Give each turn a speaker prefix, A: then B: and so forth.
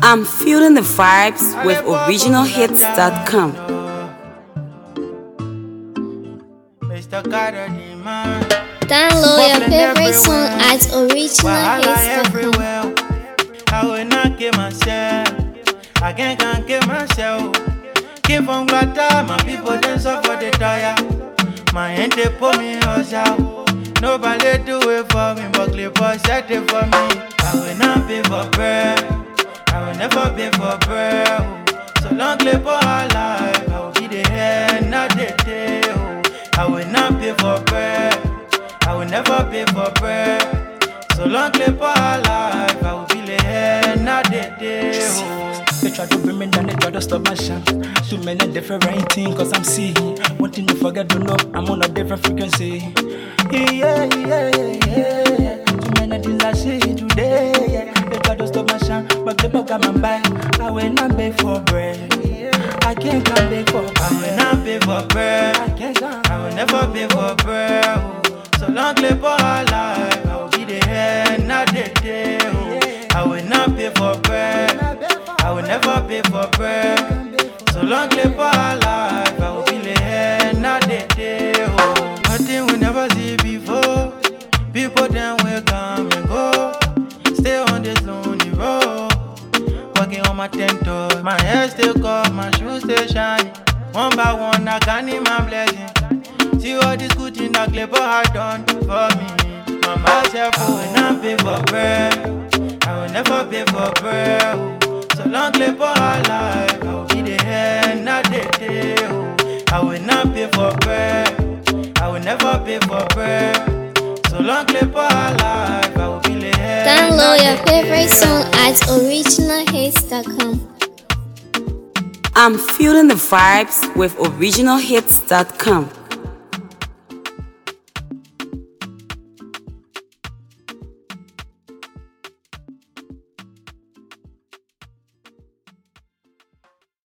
A: I'm feeling the vibes with originalhits.com.
B: Download your favorite song at originalhits.com.
C: I will not kill myself. I can't kill myself. Keep on glad my people then suffer the tire. My hand they put me out. Nobody do it for me, but Clipper set it for me. I will not pay for bread. I will never pay for bread. So long Clipper alive, I will be the head, not the tail. I will not pay for bread. I will never pay for bread. So long Clipper alive, I will be the head, not the tail.
D: They try to bring me down, they try to stop my shine. Too many different things, cause I'm seeing. One thing to forget, don't know, I'm on a different frequency. Yeah. Too many things I see today. Yeah. They try to stop my shine, but they got my back. I will not beg for bread. I can't come beg for bread.
C: I will not pay for bread.
D: I
C: will never pay for bread. So long Clipper alive, I will be the head, not the tail. I will not pay for bread. I will never pay for bread. So long Clipper alive, I will be the head, not the tail. Nothing we never see before. People then will come and go. Stay on this lonely road. Walking on my 10 toes. My hair still curl, my shoes still shiny. One by one, I can't need my blessing. See all this good thing that Clipper had done for me. Mama said, I will not pay for bread. I will never pay for bread. So long Clipper alive, I will be the head, not the tail. I will not pay for bread. I will never pay for bread. So long Clipper alive, I will be the head.
B: Download your favorite song at originalhits.com.
A: I'm feeling the vibes with originalhits.com.